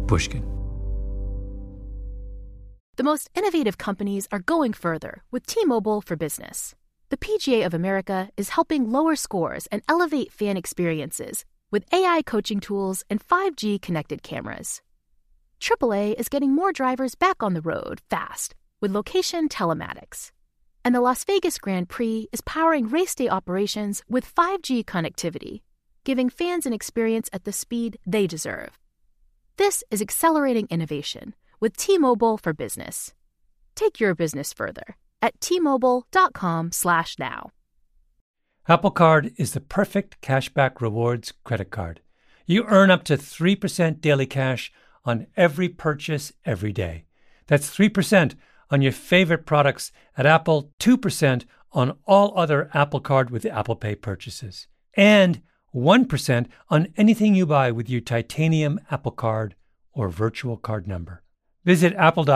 Pushkin. The most innovative companies are going further with T-Mobile for Business. The PGA of America is helping lower scores and elevate fan experiences with AI coaching tools and 5G connected cameras. AAA is getting more drivers back on the road fast with location telematics. And the Las Vegas Grand Prix is powering race day operations with 5G connectivity, giving fans an experience at the speed they deserve. This is accelerating innovation with T-Mobile for Business. Take your business further at T-Mobile.com/now. Apple Card is the perfect cashback rewards credit card. You earn up to 3% daily cash on every purchase every day. That's 3% on your favorite products at Apple, 2% on all other Apple Card with Apple Pay purchases, and 1% on anything you buy with your titanium Apple Card or virtual card number. Visit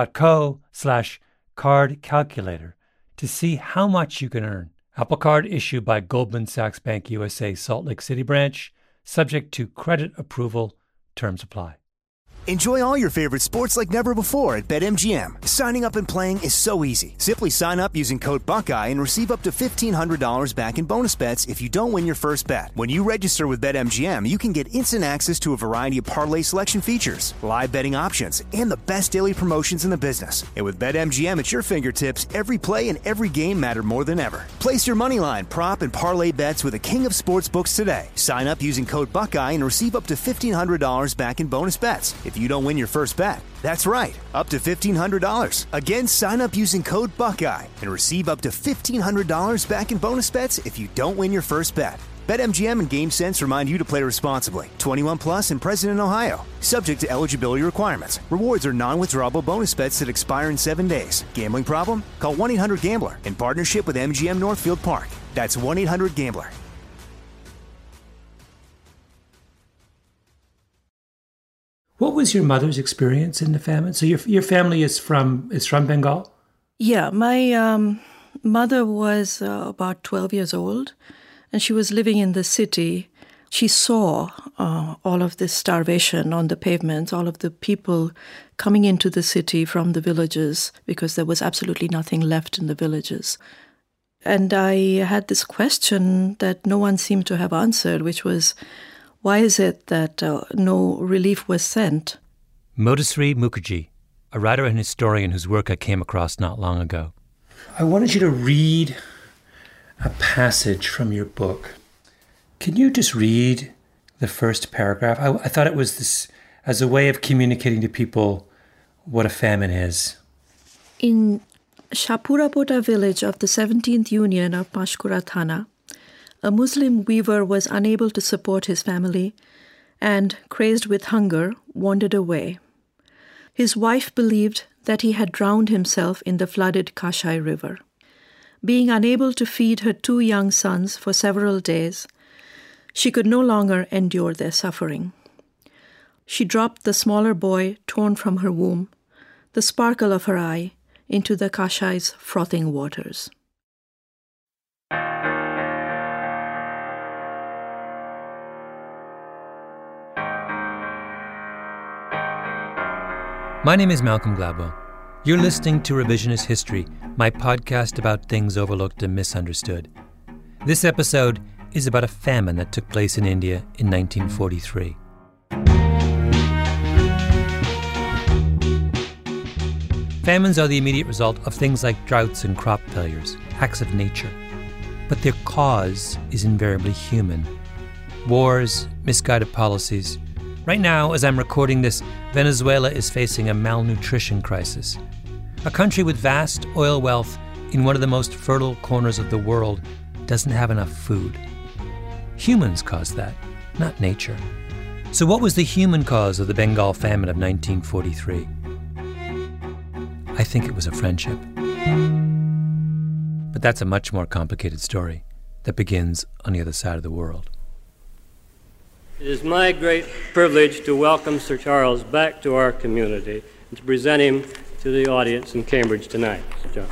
apple.co/card calculator to see how much you can earn. Apple Card issued by Goldman Sachs Bank USA Salt Lake City branch, subject to credit approval. Terms apply. Enjoy all your favorite sports like never before at BetMGM. Signing up and playing is so easy. Simply sign up using code Buckeye and receive up to $1,500 back in bonus bets if you don't win your first bet. When you register with BetMGM, you can get instant access to a variety of parlay selection features, live betting options, and the best daily promotions in the business. And with BetMGM at your fingertips, every play and every game matter more than ever. Place your moneyline, prop, and parlay bets with the king of sportsbooks today. Sign up using code Buckeye and receive up to $1,500 back in bonus bets if you don't win your first bet. That's right, up to $1,500. Again, sign up using code Buckeye and receive up to $1,500 back in bonus bets if you don't win your first bet. BetMGM and GameSense remind you to play responsibly. 21 plus and present in Ohio. Subject to eligibility requirements. Rewards are non-withdrawable bonus bets that expire in 7 days. Gambling problem? Call 1-800-GAMBLER in partnership with MGM Northfield Park. That's 1-800-GAMBLER. What was your mother's experience in the famine? So your family is from Bengal? Yeah, my mother was about 12 years old, and she was living in the city. She saw all of this starvation on the pavements, all of the people coming into the city from the villages because there was absolutely nothing left in the villages. And I had this question that no one seemed to have answered, which was, why is it that no relief was sent? Modasri Mukherjee, a writer and historian whose work I came across not long ago. I wanted you to read a passage from your book. Can you just read the first paragraph? I thought it was this as a way of communicating to people what a famine is. In Shapurapota village of the 17th Union of Panchkura Thana, a Muslim weaver was unable to support his family and, crazed with hunger, wandered away. His wife believed that he had drowned himself in the flooded Kashai River. Being unable to feed her 2 young sons for several days, she could no longer endure their suffering. She dropped the smaller boy, torn from her womb, the sparkle of her eye, into the Kashai's frothing waters. My name is Malcolm Gladwell. You're listening to Revisionist History, my podcast about things overlooked and misunderstood. This episode is about a famine that took place in India in 1943. Famines are the immediate result of things like droughts and crop failures, acts of nature. But their cause is invariably human. Wars, misguided policies. Right now, as I'm recording this, Venezuela is facing a malnutrition crisis. A country with vast oil wealth in one of the most fertile corners of the world doesn't have enough food. Humans caused that, not nature. So what was the human cause of the Bengal famine of 1943? I think it was a friendship. But that's a much more complicated story that begins on the other side of the world. It is my great privilege to welcome Sir Charles back to our community and to present him to the audience in Cambridge tonight. Sir Charles.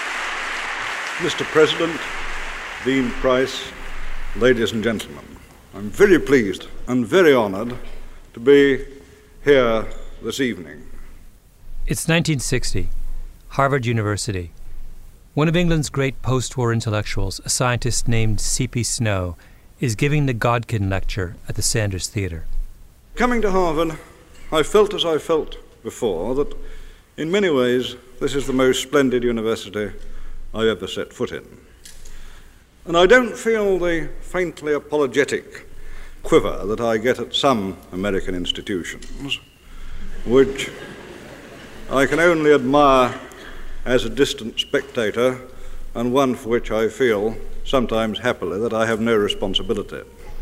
Mr. President, Dean Price, ladies and gentlemen, I'm very pleased and very honoured to be here this evening. It's 1960, Harvard University. One of England's great post-war intellectuals, a scientist named C.P. Snow, is giving the Godkin Lecture at the Sanders Theatre. Coming to Harvard, I felt as I felt before that in many ways this is the most splendid university I ever set foot in. And I don't feel the faintly apologetic quiver that I get at some American institutions, which I can only admire as a distant spectator, and one for which I feel, sometimes happily, that I have no responsibility.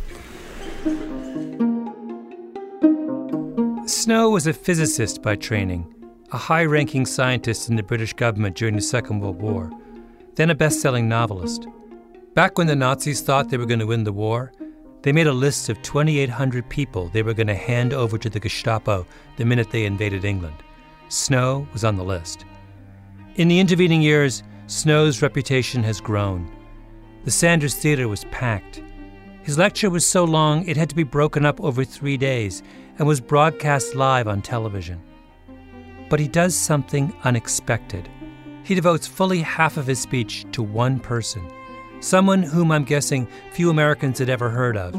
Snow was a physicist by training, a high-ranking scientist in the British government during the Second World War, then a best-selling novelist. Back when the Nazis thought they were going to win the war, they made a list of 2,800 people they were going to hand over to the Gestapo the minute they invaded England. Snow was on the list. In the intervening years, Snow's reputation has grown. The Sanders Theatre was packed. His lecture was so long it had to be broken up over 3 days and was broadcast live on television. But he does something unexpected. He devotes fully half of his speech to one person, someone whom I'm guessing few Americans had ever heard of.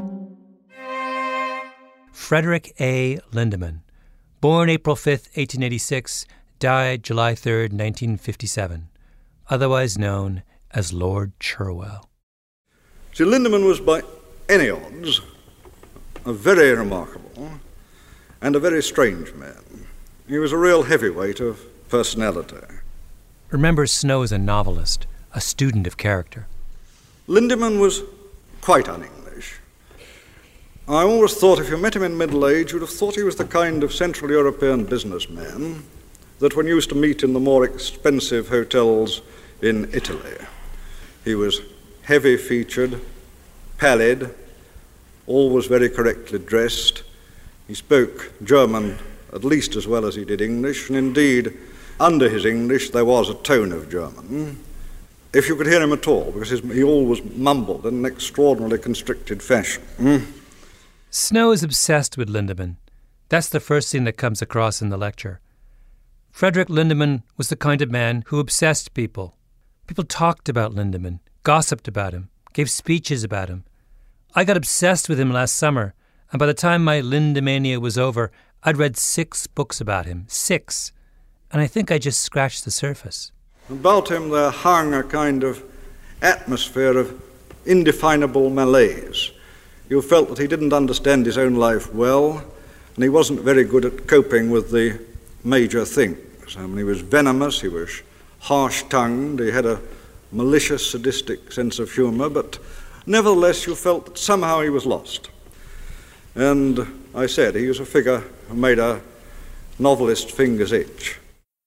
Frederick A. Lindemann, born April 5, 1886, died July 3, 1957, otherwise known as Lord Cherwell. See, Lindemann was by any odds a very remarkable and a very strange man. He was a real heavyweight of personality. Remember, Snow is a novelist, a student of character. Lindemann was quite un-English. I always thought if you met him in middle age, you'd have thought he was the kind of Central European businessman that one used to meet in the more expensive hotels in Italy. He was heavy-featured, pallid, always very correctly dressed. He spoke German at least as well as he did English, and indeed, under his English there was a tone of German, if you could hear him at all, because he always mumbled in an extraordinarily constricted fashion. Snow is obsessed with Lindemann. That's the first thing that comes across in the lecture. Frederick Lindemann was the kind of man who obsessed people. People talked about Lindemann, gossiped about him, gave speeches about him. I got obsessed with him last summer, and by the time my Lindemania was over, I'd read 6 books about him. 6. And I think I just scratched the surface. About him there hung a kind of atmosphere of indefinable malaise. You felt that he didn't understand his own life well, and he wasn't very good at coping with the major things. I mean, he was venomous, he was harsh-tongued, he had a malicious, sadistic sense of humour, but nevertheless you felt that somehow he was lost. And I said he was a figure who made a novelist's fingers itch.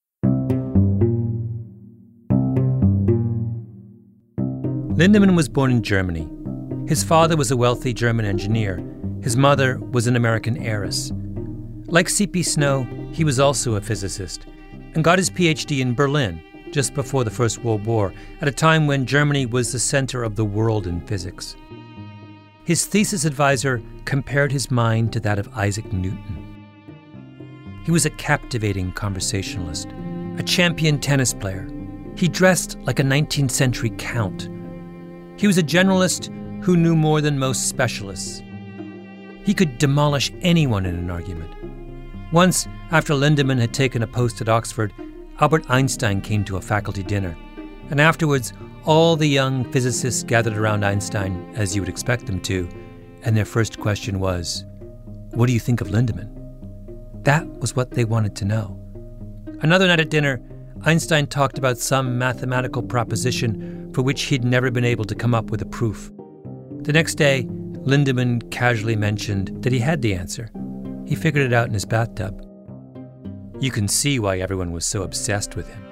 Lindemann was born in Germany. His father was a wealthy German engineer. His mother was an American heiress. Like C.P. Snow, he was also a physicist and got his PhD in Berlin just before the First World War, at a time when Germany was the center of the world in physics. His thesis advisor compared his mind to that of Isaac Newton. He was a captivating conversationalist, a champion tennis player. He dressed like a 19th century count. He was a generalist who knew more than most specialists. He could demolish anyone in an argument. Once, after Lindemann had taken a post at Oxford, Albert Einstein came to a faculty dinner. And afterwards, all the young physicists gathered around Einstein, as you would expect them to, and their first question was, "What do you think of Lindemann?" That was what they wanted to know. Another night at dinner, Einstein talked about some mathematical proposition for which he'd never been able to come up with a proof. The next day, Lindemann casually mentioned that he had the answer. He figured it out in his bathtub. You can see why everyone was so obsessed with him.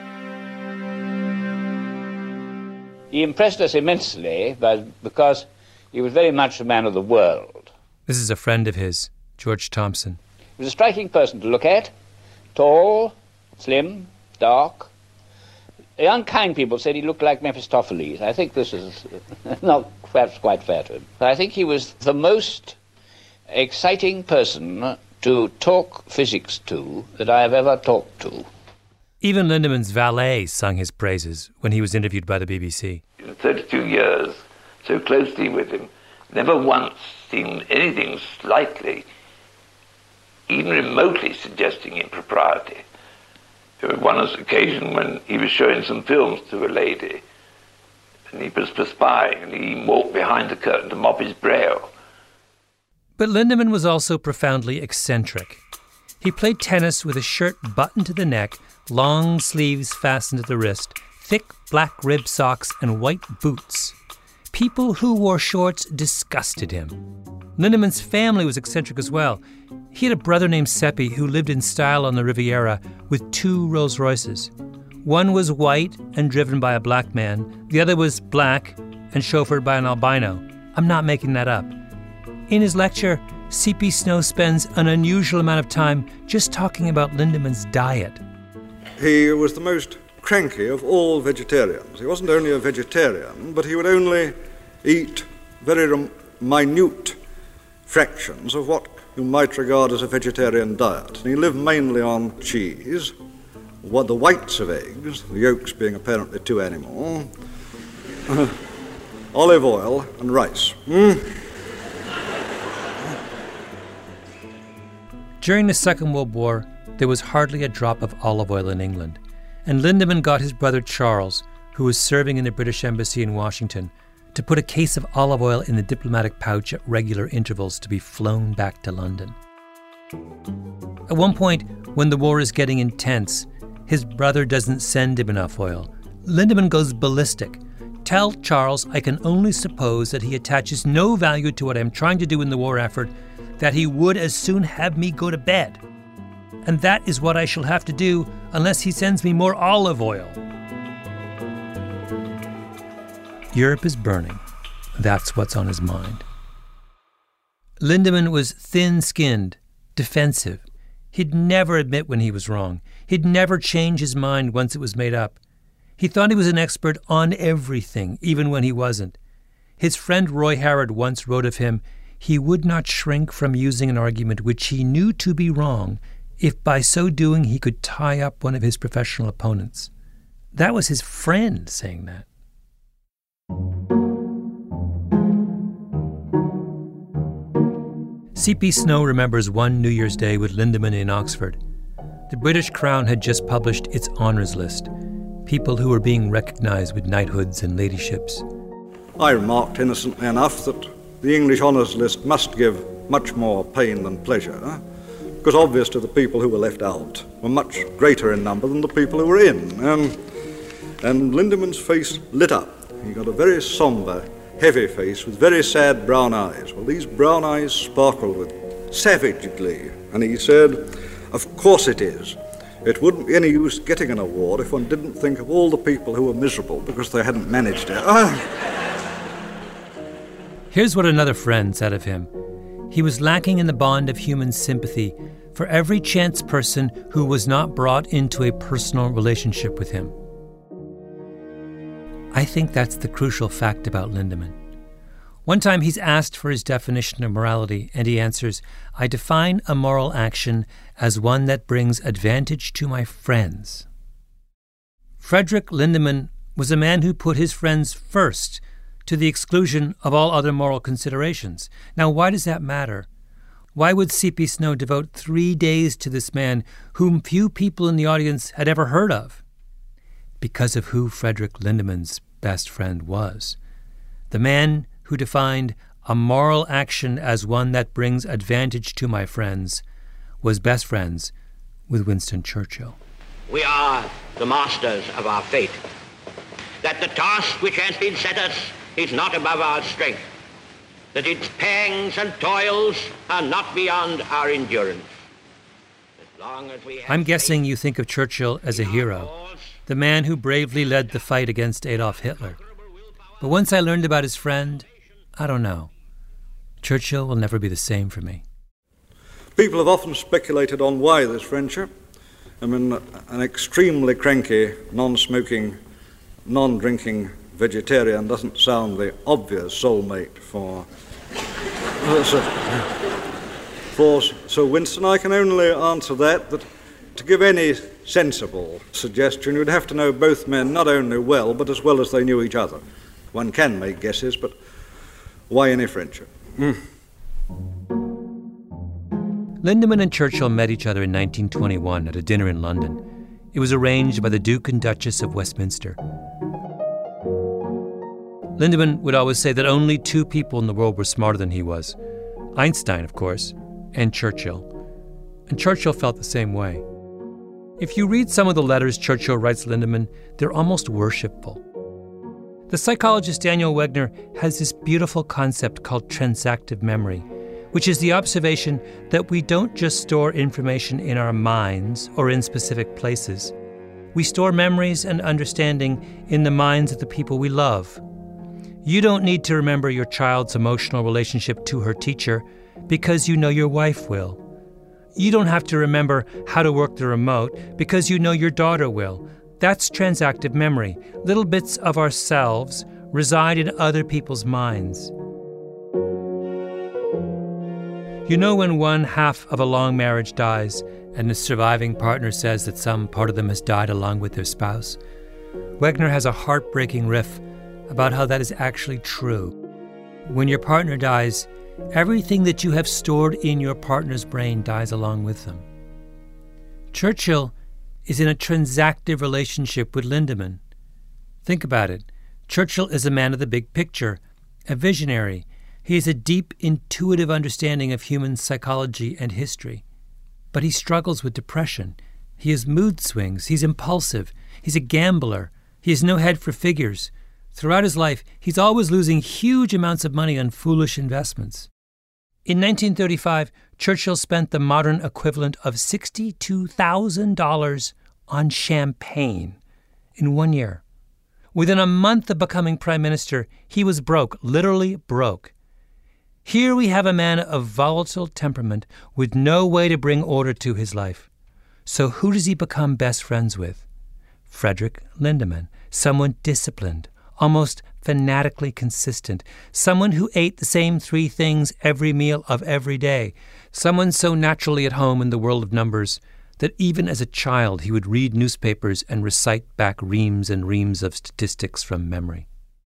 He impressed us immensely because he was very much a man of the world. This is a friend of his, George Thompson. He was a striking person to look at, tall, slim, dark, unkind people said he looked like Mephistopheles. I think this is not perhaps quite fair to him. But I think he was the most exciting person to talk physics to that I have ever talked to. Even Lindeman's valet sung his praises when he was interviewed by the BBC. In 32 years, so closely with him, never once seen anything slightly, even remotely suggesting impropriety. There was one occasion when he was showing some films to a lady, and he was perspiring, and he walked behind the curtain to mop his brow. But Lindeman was also profoundly eccentric. He played tennis with a shirt buttoned to the neck, long sleeves fastened to the wrist, thick black rib socks, and white boots. People who wore shorts disgusted him. Lindeman's family was eccentric as well. He had a brother named Seppi who lived in style on the Riviera with 2 Rolls Royces. One was white and driven by a black man. The other was black and chauffeured by an albino. I'm not making that up. In his lecture, C.P. Snow spends an unusual amount of time just talking about Lindeman's diet. He was the most cranky of all vegetarians. He wasn't only a vegetarian, but he would only eat very minute fractions of what you might regard as a vegetarian diet. And he lived mainly on cheese, the whites of eggs, the yolks being apparently too animal, olive oil and rice. During the Second World War, there was hardly a drop of olive oil in England, and Lindeman got his brother Charles, who was serving in the British Embassy in Washington, to put a case of olive oil in the diplomatic pouch at regular intervals to be flown back to London. At one point, when the war is getting intense, his brother doesn't send him enough oil. Lindeman goes ballistic. Tell Charles I can only suppose that he attaches no value to what I'm trying to do in the war effort, that he would as soon have me go to bed. And that is what I shall have to do unless he sends me more olive oil. Europe is burning. That's what's on his mind. Lindeman was thin-skinned, defensive. He'd never admit when he was wrong. He'd never change his mind once it was made up. He thought he was an expert on everything, even when he wasn't. His friend Roy Harrod once wrote of him, he would not shrink from using an argument which he knew to be wrong if by so doing he could tie up one of his professional opponents. That was his friend saying that. C.P. Snow remembers one New Year's Day with Lindeman in Oxford. The British Crown had just published its honours list, people who were being recognised with knighthoods and ladyships. I remarked innocently enough that the English honours list must give much more pain than pleasure, because obviously the people who were left out were much greater in number than the people who were in. And Lindeman's face lit up. He got a very sombre, heavy face with very sad brown eyes. Well, these brown eyes sparkled with savage glee. And he said, "Of course it is. It wouldn't be any use getting an award if one didn't think of all the people who were miserable because they hadn't managed it." Here's what another friend said of him. He was lacking in the bond of human sympathy for every chance person who was not brought into a personal relationship with him. I think that's the crucial fact about Lindeman. One time he's asked for his definition of morality, and he answers, "I define a moral action as one that brings advantage to my friends." Frederick Lindeman was a man who put his friends first, to the exclusion of all other moral considerations. Now, why does that matter? Why would C.P. Snow devote 3 days to this man whom few people in the audience had ever heard of? Because of who Frederick Lindeman's best friend was. The man who defined a moral action as one that brings advantage to my friends was best friends with Winston Churchill. We are the masters of our fate. That the task which has been set us is not above our strength, that its pangs and toils are not beyond our endurance. As long as we have I'm guessing you think of Churchill as a hero, the man who bravely led the fight against Adolf Hitler. But once I learned about his friend, I don't know. Churchill will never be the same for me. People have often speculated on why this friendship. I mean, an extremely cranky, non-smoking, non-drinking vegetarian doesn't sound the obvious soulmate for Sir Winston. I can only answer that to give any sensible suggestion, you'd have to know both men not only well, but as well as they knew each other. One can make guesses, but why any friendship? Lindemann and Churchill met each other in 1921 at a dinner in London. It was arranged by the Duke and Duchess of Westminster. Lindemann would always say that only two people in the world were smarter than he was. Einstein, of course, and Churchill. And Churchill felt the same way. If you read some of the letters Churchill writes Lindemann, they're almost worshipful. The psychologist Daniel Wegner has this beautiful concept called transactive memory, which is the observation that we don't just store information in our minds or in specific places. We store memories and understanding in the minds of the people we love. You don't need to remember your child's emotional relationship to her teacher because you know your wife will. You don't have to remember how to work the remote because you know your daughter will. That's transactive memory. Little bits of ourselves reside in other people's minds. You know when one half of a long marriage dies and the surviving partner says that some part of them has died along with their spouse? Wegner has a heartbreaking riff about how that is actually true. When your partner dies, everything that you have stored in your partner's brain dies along with them. Churchill is in a transactive relationship with Lindemann. Think about it. Churchill is a man of the big picture, a visionary. He has a deep, intuitive understanding of human psychology and history. But he struggles with depression. He has mood swings. He's impulsive. He's a gambler. He has no head for figures. Throughout his life, he's always losing huge amounts of money on foolish investments. In 1935, Churchill spent the modern equivalent of $62,000 on champagne in 1 year. Within a month of becoming prime minister, he was broke, literally broke. Here we have a man of volatile temperament with no way to bring order to his life. So who does he become best friends with? Frederick Lindemann, someone disciplined, almost fanatically consistent, someone who ate the same three things every meal of every day, someone so naturally at home in the world of numbers that even as a child he would read newspapers and recite back reams and reams of statistics from memory.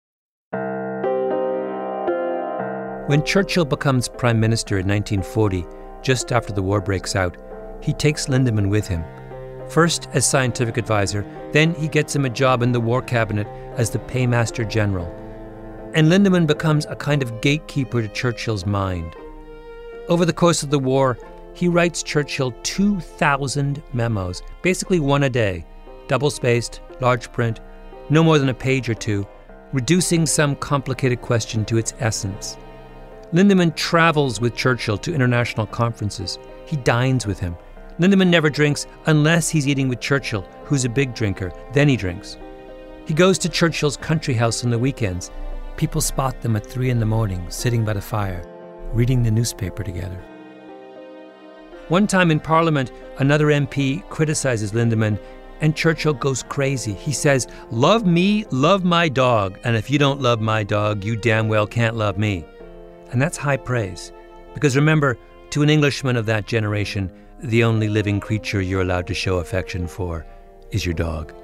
When Churchill becomes prime minister in 1940, just after the war breaks out, he takes Lindemann with him. First as scientific advisor, then he gets him a job in the War Cabinet as the Paymaster General. And Lindemann becomes a kind of gatekeeper to Churchill's mind. Over the course of the war, he writes Churchill 2,000 memos, basically one a day, double-spaced, large print, no more than a page or two, reducing some complicated question to its essence. Lindemann travels with Churchill to international conferences. He dines with him. Lindemann never drinks unless he's eating with Churchill, who's a big drinker. Then he drinks. He goes to Churchill's country house on the weekends. People spot them at 3 a.m, sitting by the fire, reading the newspaper together. One time in Parliament, another MP criticizes Lindemann, and Churchill goes crazy. He says, "Love me, love my dog, and if you don't love my dog, you damn well can't love me." And that's high praise, because remember, to an Englishman of that generation, the only living creature you're allowed to show affection for is your dog.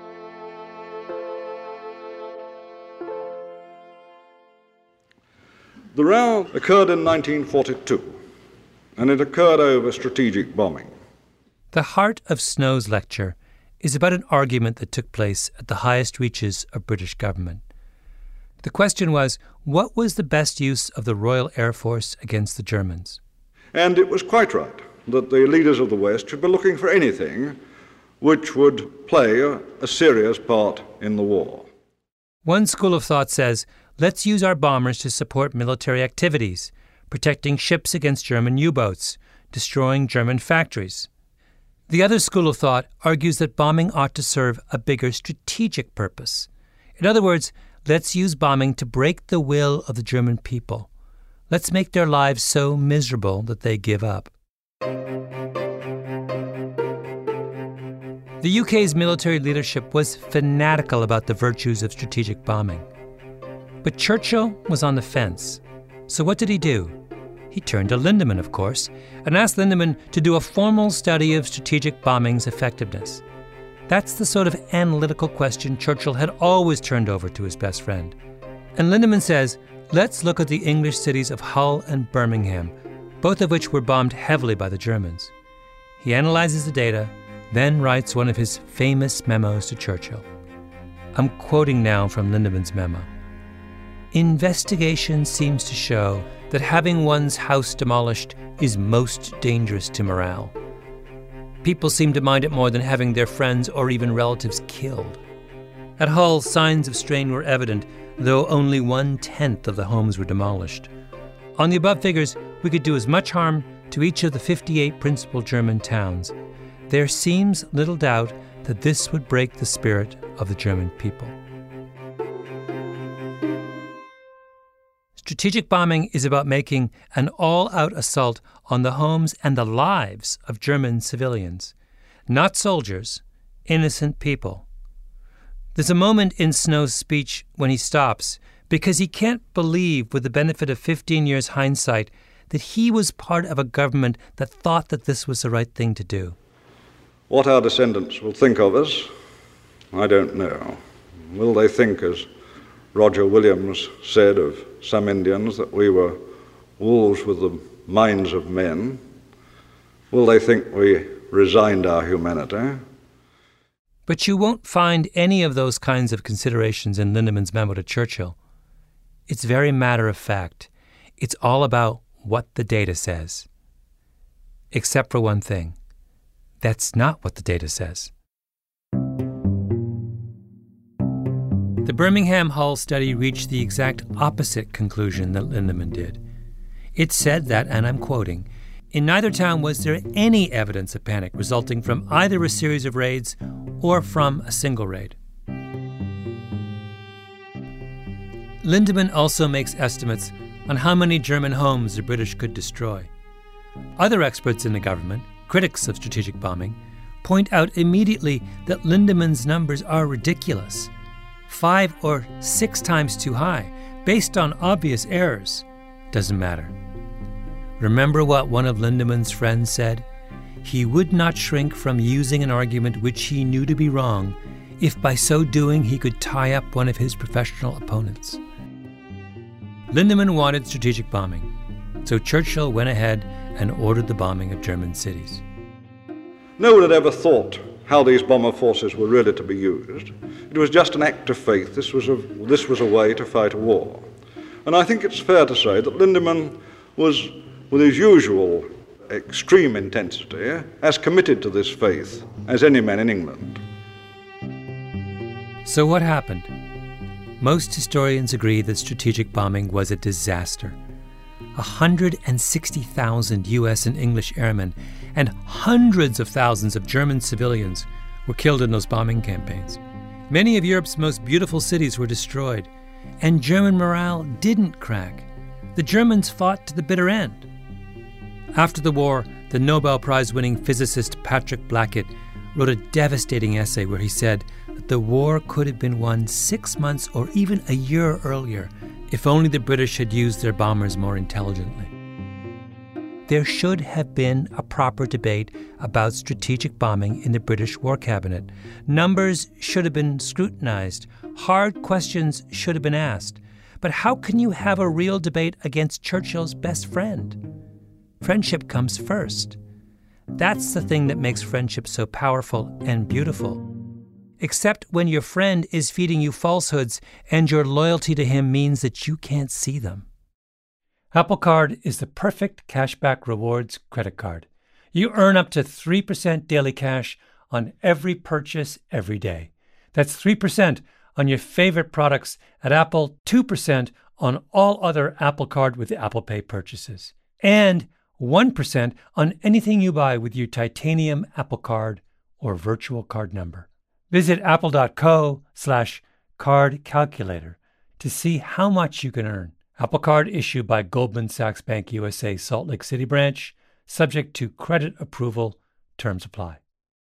The row occurred in 1942, and it occurred over strategic bombing. The heart of Snow's lecture is about an argument that took place at the highest reaches of British government. The question was, what was the best use of the Royal Air Force against the Germans? And it was quite right that the leaders of the West should be looking for anything which would play a serious part in the war. One school of thought says, let's use our bombers to support military activities, protecting ships against German U-boats, destroying German factories. The other school of thought argues that bombing ought to serve a bigger strategic purpose. In other words, let's use bombing to break the will of the German people. Let's make their lives so miserable that they give up. The UK's military leadership was fanatical about the virtues of strategic bombing. But Churchill was on the fence. So what did he do? He turned to Lindemann, of course, and asked Lindemann to do a formal study of strategic bombing's effectiveness. That's the sort of analytical question Churchill had always turned over to his best friend. And Lindemann says, let's look at the English cities of Hull and Birmingham, both of which were bombed heavily by the Germans. He analyzes the data, then writes one of his famous memos to Churchill. I'm quoting now from Lindemann's memo. Investigation seems to show that having one's house demolished is most dangerous to morale. People seem to mind it more than having their friends or even relatives killed. At Hull, signs of strain were evident, though only 1/10 of the homes were demolished. On the above figures, we could do as much harm to each of the 58 principal German towns. There seems little doubt that this would break the spirit of the German people. Strategic bombing is about making an all-out assault on the homes and the lives of German civilians, not soldiers, innocent people. There's a moment in Snow's speech when he stops because he can't believe, with the benefit of 15 years hindsight, that he was part of a government that thought that this was the right thing to do. What our descendants will think of us, I don't know. Will they think, as Roger Williams said of some Indians, that we were wolves with the minds of men? Will they think we resigned our humanity? But you won't find any of those kinds of considerations in Lindemann's memo to Churchill. It's very matter of fact. It's all about what the data says. Except for one thing. That's not what the data says. The Birmingham-Hull study reached the exact opposite conclusion that Lindemann did. It said that, and I'm quoting, in neither town was there any evidence of panic resulting from either a series of raids or from a single raid. Lindemann also makes estimates on how many German homes the British could destroy. Other experts in the government, critics of strategic bombing, point out immediately that Lindemann's numbers are ridiculous, 5 or 6 times too high, based on obvious errors. Doesn't matter. Remember what one of Lindemann's friends said? He would not shrink from using an argument which he knew to be wrong if by so doing he could tie up one of his professional opponents. Lindemann wanted strategic bombing, so Churchill went ahead and ordered the bombing of German cities. No one had ever thought how these bomber forces were really to be used. It was just an act of faith. This was a way to fight a war. And I think it's fair to say that Lindemann was, with his usual extreme intensity, as committed to this faith as any man in England. So what happened? Most historians agree that strategic bombing was a disaster. 160,000 U.S. and English airmen and hundreds of thousands of German civilians were killed in those bombing campaigns. Many of Europe's most beautiful cities were destroyed, and German morale didn't crack. The Germans fought to the bitter end. After the war, the Nobel Prize-winning physicist Patrick Blackett wrote a devastating essay where he said that the war could have been won 6 months or even a year earlier if only the British had used their bombers more intelligently. There should have been a proper debate about strategic bombing in the British War Cabinet. Numbers should have been scrutinized. Hard questions should have been asked. But how can you have a real debate against Churchill's best friend? Friendship comes first. That's the thing that makes friendship so powerful and beautiful. Except when your friend is feeding you falsehoods and your loyalty to him means that you can't see them. Apple Card is the perfect cashback rewards credit card. You earn up to 3% daily cash on every purchase every day. That's 3% on your favorite products at Apple, 2% on all other Apple Card with Apple Pay purchases, and 1% on anything you buy with your titanium Apple Card or virtual card number. Visit apple.co/card calculator to see how much you can earn. Apple Card issued by Goldman Sachs Bank USA Salt Lake City branch, subject to credit approval. Terms apply.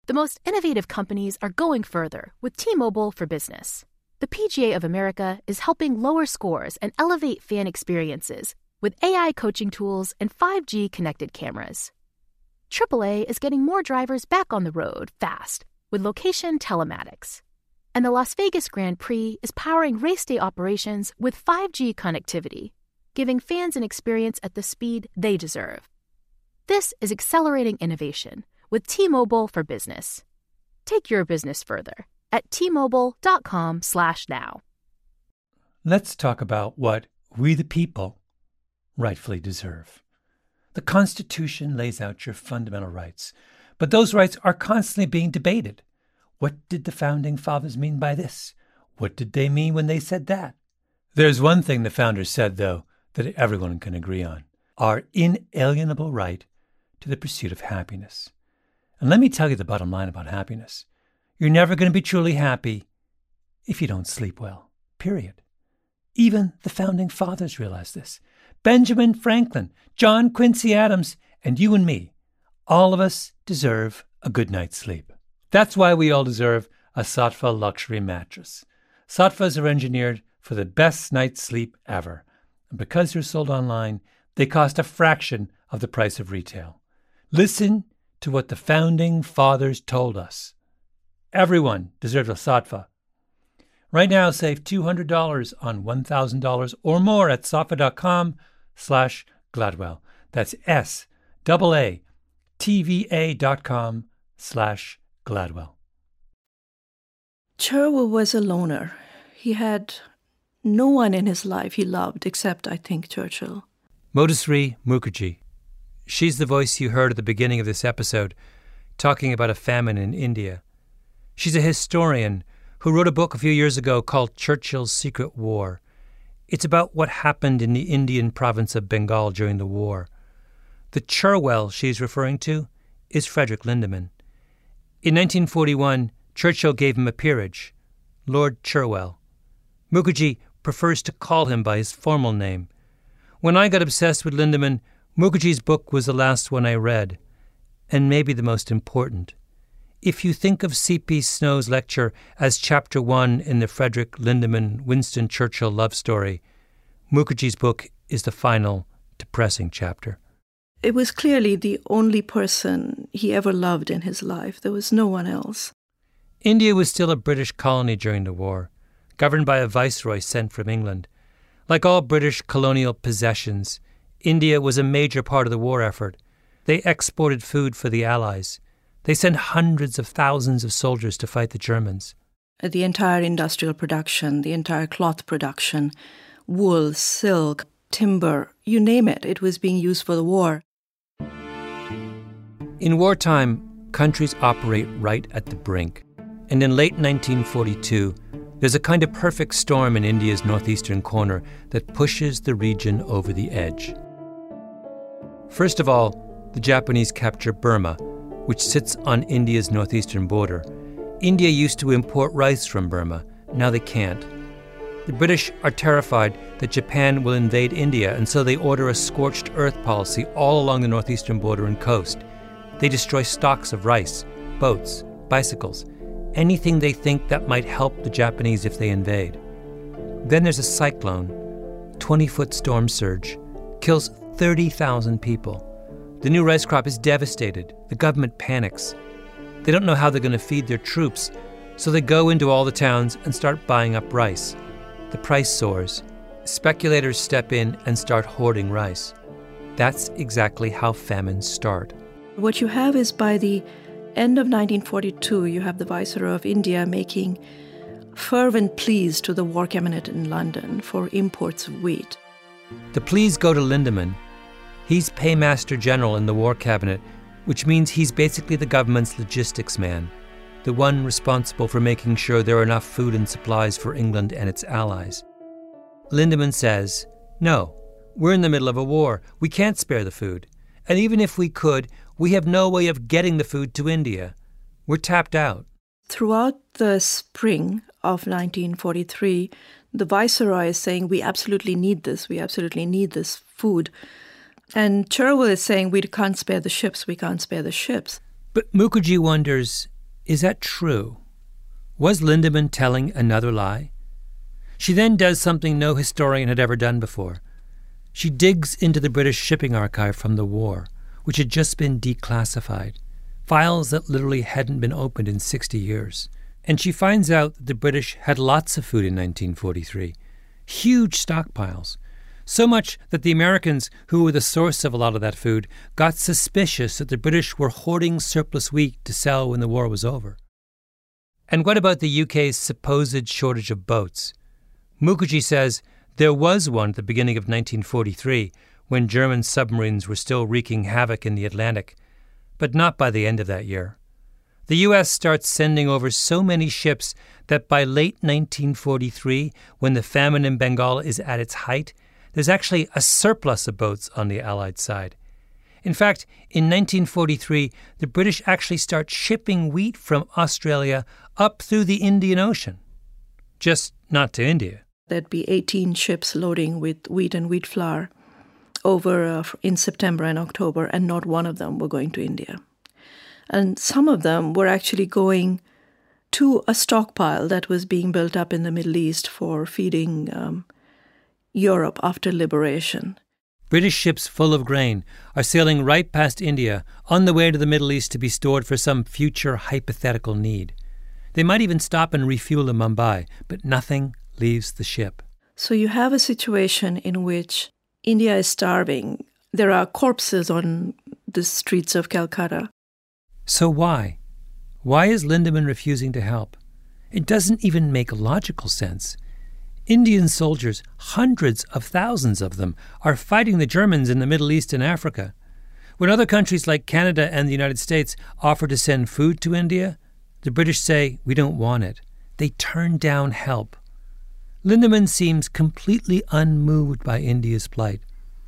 The most innovative companies are going further with T-Mobile for Business. The PGA of America is helping lower scores and elevate fan experiences with AI coaching tools and 5G connected cameras. AAA is getting more drivers back on the road fast with location telematics. And the Las Vegas Grand Prix is powering race day operations with 5G connectivity, giving fans an experience at the speed they deserve. This is accelerating innovation with T-Mobile for Business. Take your business further at T-Mobile.com/now. Let's talk about what we the people rightfully deserve. The Constitution lays out your fundamental rights, but those rights are constantly being debated. What did the Founding Fathers mean by this? What did they mean when they said that? There's one thing the Founders said, though, that everyone can agree on: our inalienable right to the pursuit of happiness. And let me tell you the bottom line about happiness. You're never going to be truly happy if you don't sleep well, period. Even the Founding Fathers realized this. Benjamin Franklin, John Quincy Adams, and you and me, all of us deserve a good night's sleep. That's why we all deserve a Saatva luxury mattress. Saatvas are engineered for the best night's sleep ever. And because they're sold online, they cost a fraction of the price of retail. Listen to what the Founding Fathers told us. Everyone deserves a Saatva. Right now, save $200 on $1,000 or more at saatva.com/Gladwell. That's SAATVA.com/Gladwell. Cherwell was a loner. He had no one in his life he loved except, I think, Churchill. Modushree Mukherjee. She's the voice you heard at the beginning of this episode, talking about a famine in India. She's a historian who wrote a book a few years ago called Churchill's Secret War. It's about what happened in the Indian province of Bengal during the war. The Cherwell she's referring to is Frederick Lindemann. In 1941, Churchill gave him a peerage, Lord Cherwell. Mukherjee prefers to call him by his formal name. When I got obsessed with Lindemann, Mukherjee's book was the last one I read, and maybe the most important. If you think of C.P. Snow's lecture as Chapter 1 in the Frederick Lindemann-Winston Churchill love story, Mukherjee's book is the final, depressing chapter. It was clearly the only person he ever loved in his life. There was no one else. India was still a British colony during the war, governed by a viceroy sent from England. Like all British colonial possessions, India was a major part of the war effort. They exported food for the Allies. They sent hundreds of thousands of soldiers to fight the Germans. The entire industrial production, the entire cloth production, wool, silk, timber, you name it, it was being used for the war. In wartime, countries operate right at the brink. And in late 1942, there's a kind of perfect storm in India's northeastern corner that pushes the region over the edge. First of all, the Japanese capture Burma, which sits on India's northeastern border. India used to import rice from Burma. Now they can't. The British are terrified that Japan will invade India, and so they order a scorched earth policy all along the northeastern border and coast. They destroy stocks of rice, boats, bicycles, anything they think that might help the Japanese if they invade. Then there's a cyclone, 20-foot storm surge, kills 30,000 people. The new rice crop is devastated. The government panics. They don't know how they're going to feed their troops, so they go into all the towns and start buying up rice. The price soars. Speculators step in and start hoarding rice. That's exactly how famines start. What you have is by the end of 1942, you have the Viceroy of India making fervent pleas to the War Cabinet in London for imports of wheat. The pleas go to Lindemann. He's Paymaster General in the War Cabinet, which means he's basically the government's logistics man, the one responsible for making sure there are enough food and supplies for England and its allies. Lindemann says, "No, we're in the middle of a war. We can't spare the food. And even if we could, we have no way of getting the food to India. We're tapped out." Throughout the spring of 1943, the Viceroy is saying, we absolutely need this food. And Cherwell is saying, we can't spare the ships. But Mukherjee wonders, Is that true? Was Lindemann telling another lie? She then does something no historian had ever done before. She digs into the British shipping archive from the war, which had just been declassified, files that literally hadn't been opened in 60 years. And she finds out that the British had lots of food in 1943, huge stockpiles, so much that the Americans, who were the source of a lot of that food, got suspicious that the British were hoarding surplus wheat to sell when the war was over. And what about the UK's supposed shortage of boats? Mukherjee says there was one at the beginning of 1943 when German submarines were still wreaking havoc in the Atlantic, but not by the end of that year. The U.S. starts sending over so many ships that by late 1943, when the famine in Bengal is at its height, there's actually a surplus of boats on the Allied side. In fact, in 1943, the British actually start shipping wheat from Australia up through the Indian Ocean. Just not to India. There'd be 18 ships loading with wheat and wheat flour over in September and October, and not one of them were going to India. And some of them were actually going to a stockpile that was being built up in the Middle East for feeding Europe after liberation. British ships full of grain are sailing right past India on the way to the Middle East to be stored for some future hypothetical need. They might even stop and refuel in Mumbai, but nothing leaves the ship. So you have a situation in which India is starving. There are corpses on the streets of Calcutta. So why? Why is Lindemann refusing to help? It doesn't even make logical sense. Indian soldiers, hundreds of thousands of them, are fighting the Germans in the Middle East and Africa. When other countries like Canada and the United States offer to send food to India, the British say, we don't want it. They turn down help. Lindemann seems completely unmoved by India's plight.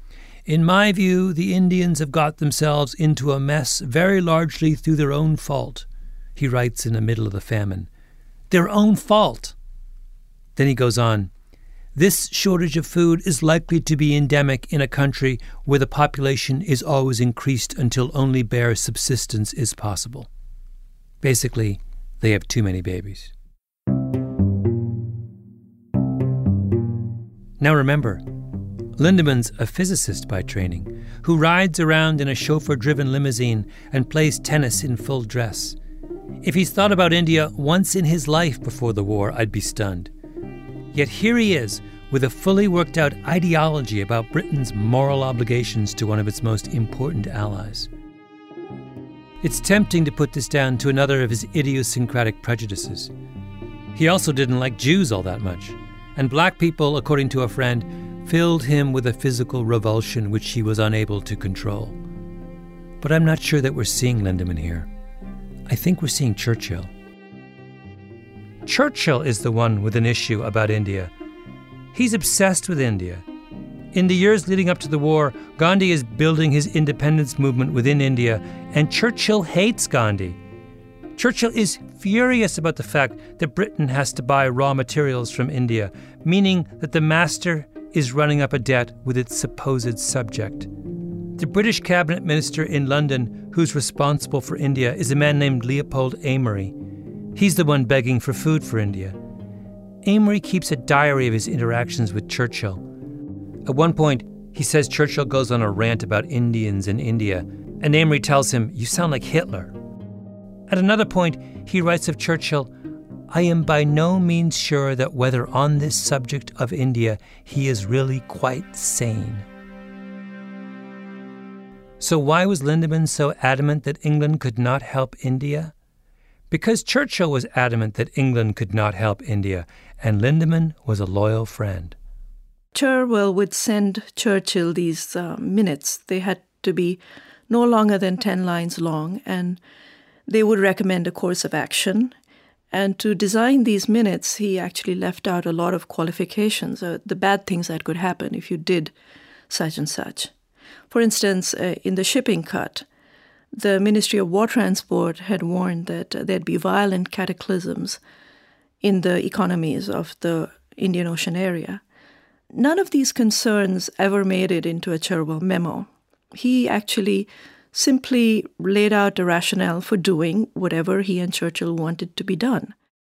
In my view, the Indians have got themselves into a mess very largely through their own fault, he writes in the middle of the famine. Their own fault. Then he goes on, this shortage of food is likely to be endemic in a country where the population is always increased until only bare subsistence is possible. Basically, they have too many babies. Now remember, Lindemann's a physicist by training, who rides around in a chauffeur-driven limousine and plays tennis in full dress. If he's thought about India once in his life before the war, I'd be stunned. Yet here he is, with a fully worked-out ideology about Britain's moral obligations to one of its most important allies. It's tempting to put this down to another of his idiosyncratic prejudices. He also didn't like Jews all that much, and black people, according to a friend, filled him with a physical revulsion which he was unable to control. But I'm not sure that we're seeing Lindemann here. I think we're seeing Churchill. Churchill is the one with an issue about India. He's obsessed with India. In the years leading up to the war, Gandhi is building his independence movement within India, and Churchill hates Gandhi. Churchill is furious about the fact that Britain has to buy raw materials from India, meaning that the master is running up a debt with its supposed subject. The British cabinet minister in London who's responsible for India is a man named Leopold Amory. He's the one begging for food for India. Amory keeps a diary of his interactions with Churchill. At one point, he says Churchill goes on a rant about Indians in India, and Amory tells him, "You sound like Hitler." At another point, he writes of Churchill, "I am by no means sure that whether on this subject of India he is really quite sane." So why was Lindemann so adamant that England could not help India? Because Churchill was adamant that England could not help India, and Lindemann was a loyal friend. Cherwell would send Churchill these minutes. They had to be no longer than 10 lines long, and they would recommend a course of action. And to design these minutes, he actually left out a lot of qualifications, the bad things that could happen if you did such and such. For instance, in the shipping cut, the Ministry of War Transport had warned that there'd be violent cataclysms in the economies of the Indian Ocean area. None of these concerns ever made it into a Cherwell memo. He actually simply laid out a rationale for doing whatever he and Churchill wanted to be done.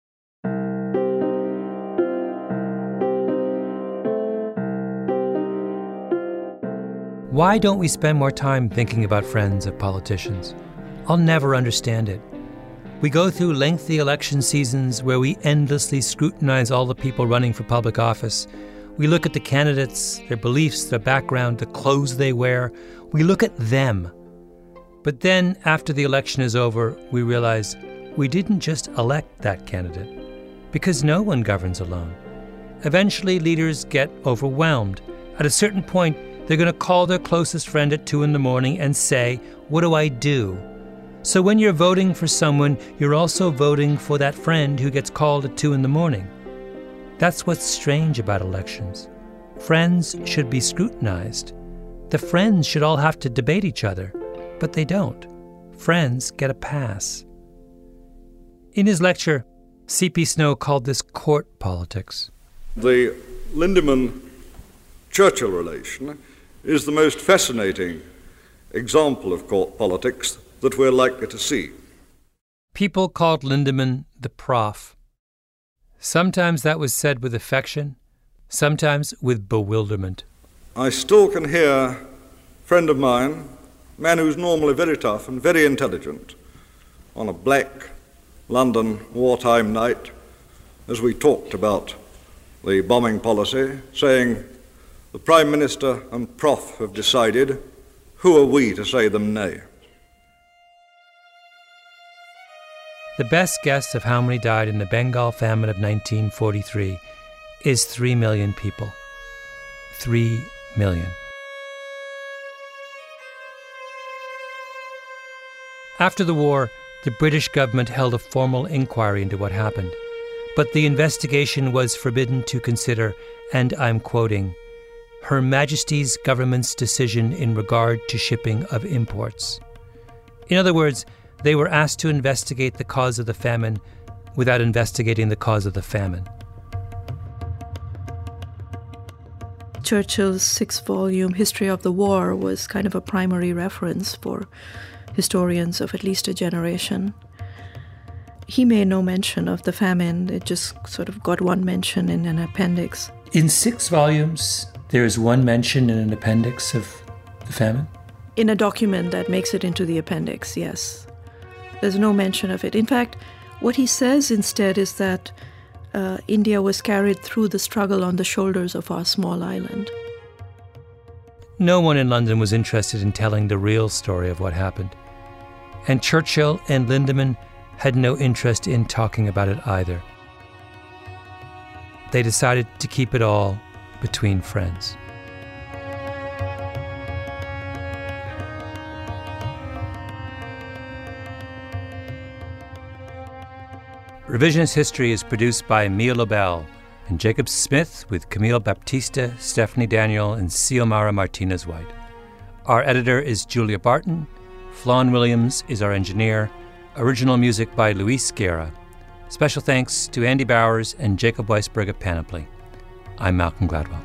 Why don't we spend more time thinking about friends of politicians? I'll never understand it. We go through lengthy election seasons where we endlessly scrutinize all the people running for public office. We look at the candidates, their beliefs, their background, the clothes they wear. We look at them. But then, after the election is over, we realize we didn't just elect that candidate, because no one governs alone. Eventually, leaders get overwhelmed. At a certain point, they're going to call their closest friend at 2 a.m. and say, "What do I do?" So when you're voting for someone, you're also voting for that friend who gets called at 2 a.m. That's what's strange about elections. Friends should be scrutinized. The friends should all have to debate each other, but they don't. Friends get a pass. In his lecture, C.P. Snow called this court politics. The Lindemann-Churchill relation is the most fascinating example of court politics that we're likely to see. People called Lindemann the Prof. Sometimes that was said with affection, sometimes with bewilderment. I still can hear a friend of mine, a man who's normally very tough and very intelligent, on a black London wartime night, as we talked about the bombing policy, saying, "The Prime Minister and Prof have decided, who are we to say them nay?" The best guess of how many died in the Bengal famine of 1943 is 3 million people. 3 million. After the war, the British government held a formal inquiry into what happened, but the investigation was forbidden to consider, and I'm quoting, Her Majesty's government's decision in regard to shipping of imports. In other words, they were asked to investigate the cause of the famine without investigating the cause of the famine. Churchill's 6-volume History of the War was kind of a primary reference for historians of at least a generation. He made no mention of the famine. It just sort of got one mention in an appendix. In 6 volumes, there is one mention in an appendix of the famine? In a document that makes it into the appendix, yes. There's no mention of it. In fact, what he says instead is that India was carried through the struggle on the shoulders of our small island. No one in London was interested in telling the real story of what happened. And Churchill and Lindemann had no interest in talking about it either. They decided to keep it all between friends. Revisionist History is produced by Mia Lobel and Jacob Smith with Camille Baptista, Stephanie Daniel, and Xiomara Martinez-White. Our editor is Julia Barton. Flawn Williams is our engineer. Original music by Luis Guerra. Special thanks to Andy Bowers and Jacob Weisberg at Panoply. I'm Malcolm Gladwell.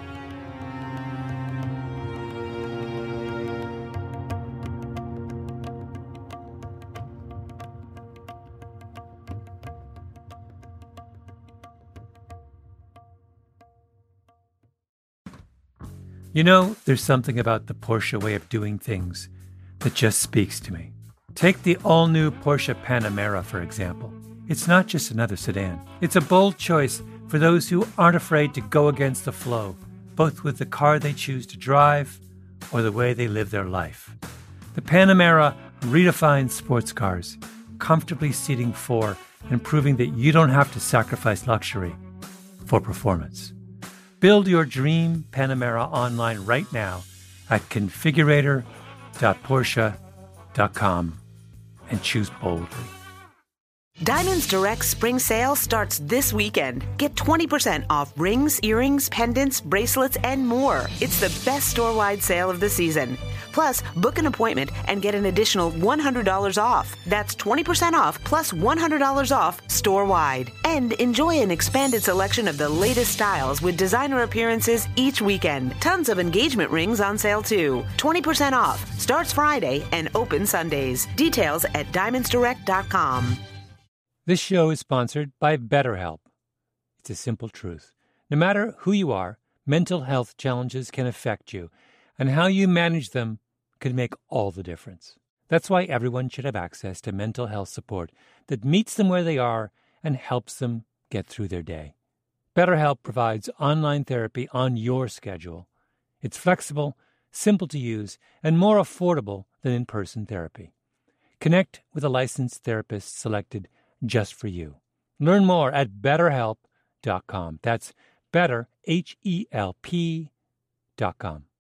You know, there's something about the Porsche way of doing things that just speaks to me. Take the all-new Porsche Panamera, for example. It's not just another sedan. It's a bold choice for those who aren't afraid to go against the flow, both with the car they choose to drive or the way they live their life. The Panamera redefines sports cars, comfortably seating 4 and proving that you don't have to sacrifice luxury for performance. Build your dream Panamera online right now at configurator.porsche.com and choose boldly. Diamonds Direct Spring Sale starts this weekend. Get 20% off rings, earrings, pendants, bracelets, and more. It's the best store-wide sale of the season. Plus, book an appointment and get an additional $100 off. That's 20% off plus $100 off store-wide. And enjoy an expanded selection of the latest styles with designer appearances each weekend. Tons of engagement rings on sale too. 20% off. Starts Friday and open Sundays. Details at diamondsdirect.com. This show is sponsored by BetterHelp. It's a simple truth. No matter who you are, mental health challenges can affect you, and how you manage them can make all the difference. That's why everyone should have access to mental health support that meets them where they are and helps them get through their day. BetterHelp provides online therapy on your schedule. It's flexible, simple to use, and more affordable than in-person therapy. Connect with a licensed therapist selected just for you. Learn more at BetterHelp.com. That's better, HELP.com.